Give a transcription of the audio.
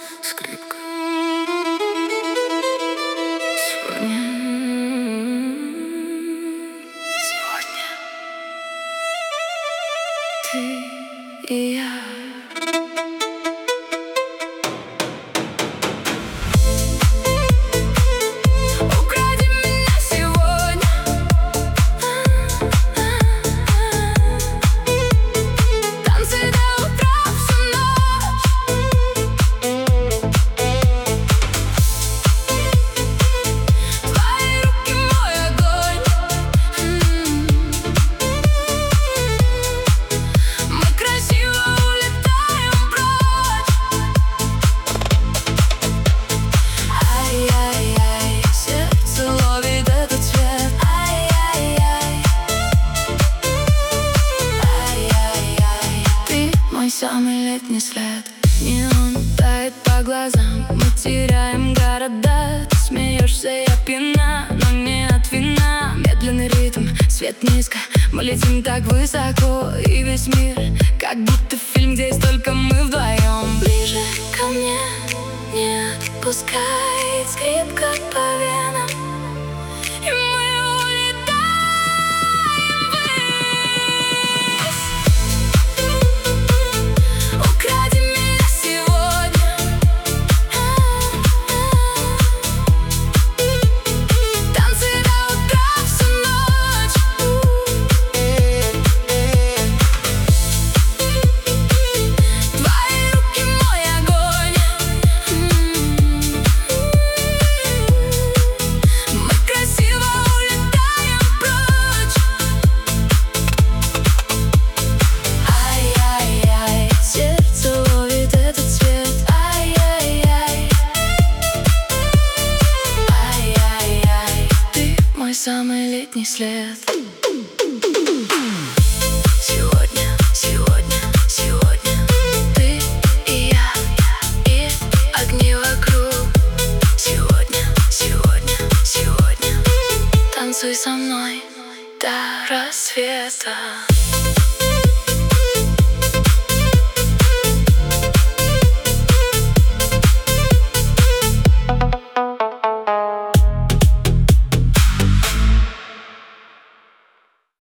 скрипка. Сегодня ты и я. Самый летний след, неон тает по глазам. Мы теряем города, ты смеешься, я пьяна, но не от вина. Медленный ритм, свет низко, мы летим так высоко. И весь мир, как будто фильм, где есть только мы вдвоем. Ближе ко мне, не отпускай, скрипка по венам. И мы самый летний след. Сегодня, сегодня, сегодня ты и я, и огни вокруг. Сегодня, сегодня, сегодня танцуй со мной до рассвета.